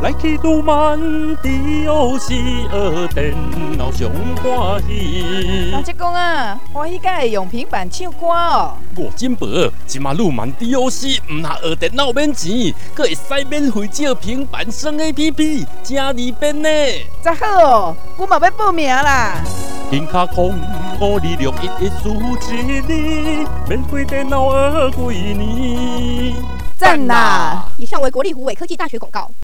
来去愈慢，只有是学电脑上欢喜。 大姐公啊，欢喜甲会用平板唱歌哦。 我金宝，即马愈慢 DOC， 毋若学电脑免钱，佫会使免费借平板升 APP， 真利便呢。 真好哦，我嘛要报名啦。 轻卡空526147，免费电脑学几年。 赞啦！ 以上为国立湖北科技大学广告。